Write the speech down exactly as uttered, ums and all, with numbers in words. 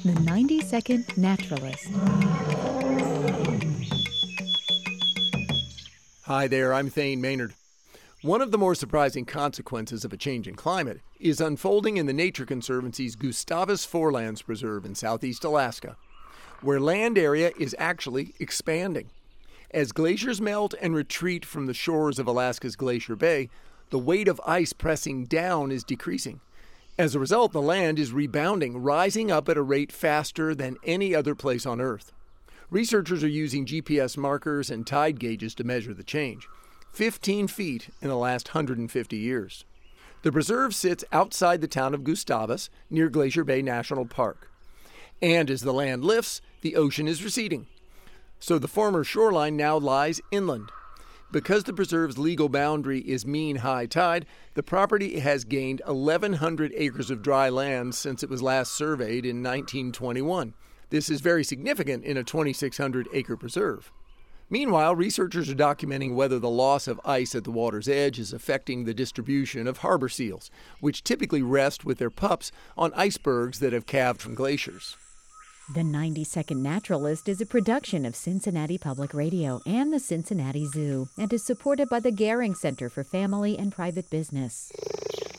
The ninety second Naturalist. Hi there, I'm Thane Maynard. One of the more surprising consequences of a change in climate is unfolding in the Nature Conservancy's Gustavus Forelands Preserve in southeast Alaska, where land area is actually expanding. As glaciers melt and retreat from the shores of Alaska's Glacier Bay, the weight of ice pressing down is decreasing. As a result, the land is rebounding, rising up at a rate faster than any other place on Earth. Researchers are using G P S markers and tide gauges to measure the change, fifteen feet in the last one hundred fifty years. The preserve sits outside the town of Gustavus, near Glacier Bay National Park. And as the land lifts, the ocean is receding. So the former shoreline now lies inland. Because the preserve's legal boundary is mean high tide, the property has gained eleven hundred acres of dry land since it was last surveyed in nineteen twenty-one. This is very significant in a twenty-six hundred acre preserve. Meanwhile, researchers are documenting whether the loss of ice at the water's edge is affecting the distribution of harbor seals, which typically rest with their pups on icebergs that have calved from glaciers. The ninety second Naturalist is a production of Cincinnati Public Radio and the Cincinnati Zoo and is supported by the Gehring Center for Family and Private Business.